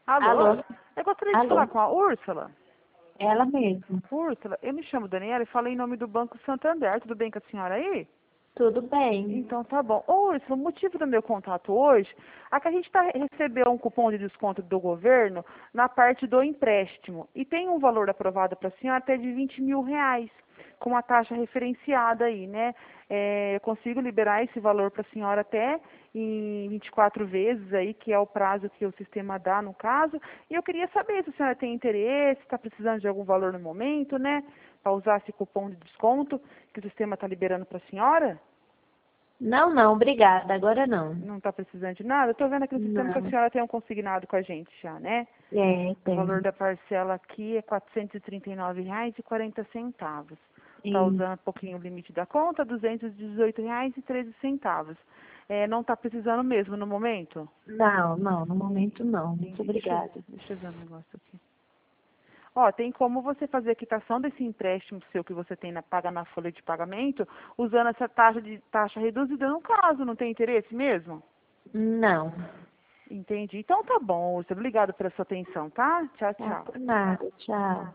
Alô? Alô? Eu gostaria de Alô? falar com a Úrsula. Ela mesma. Úrsula, eu me chamo Daniela e falei em nome do Banco Santander. Tudo bem com a senhora aí? Tudo bem? Então tá bom. Ô, Úrsula, o motivo do meu contato hoje é que a gente recebeu um cupom de desconto do governo na parte do empréstimo. E tem um valor aprovado para a senhora até de R$ 20.000, com a taxa referenciada aí, né? Eu consigo liberar esse valor para a senhora até em 24 vezes aí, que é o prazo que o sistema dá no caso. E eu queria saber se a senhora tem interesse, está precisando de algum valor no momento, né? Para usar esse cupom de desconto que o sistema está liberando para a senhora. Não, não, obrigada. Agora não. Não está precisando de nada? Estou vendo aqui no sistema que a Não. senhora tem um consignado com a gente já, né? O valor Tem. da parcela aqui é R$ 439,40. Está Sim. usando um pouquinho o limite da conta, R$ 218,13. Não está precisando mesmo no momento? Não, não, no momento não. Muito Entendi. obrigada. Deixa eu ver um negócio aqui. Ó, tem como você fazer a quitação desse empréstimo seu que você tem paga na folha de pagamento, usando essa taxa reduzida no caso. Não tem interesse mesmo? Não. Entendi. Então tá bom, Úrsula. Obrigada pela sua atenção, tá? Tchau, Tá tchau. por nada. Tchau.